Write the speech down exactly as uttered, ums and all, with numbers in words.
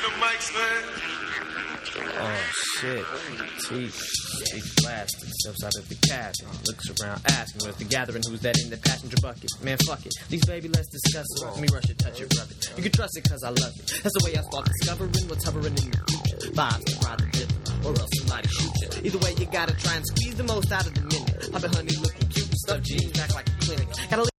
the mics, man. Oh shit. T He's blasted, steps out of the cabin, looks around asking where's the gathering, who's that in the passenger bucket? Man, fuck it. These baby, let's discuss it. Let me rush it, touch it, rub it. You can trust it cause I love it. That's the way I start discovering what's hovering in the future. Vibes to ride the rhythm, or else somebody shoot you. Either way, you gotta try and squeeze the most out of the minute. Pop it, honey, looking cute, stuff jeans back like a clinic. Gotta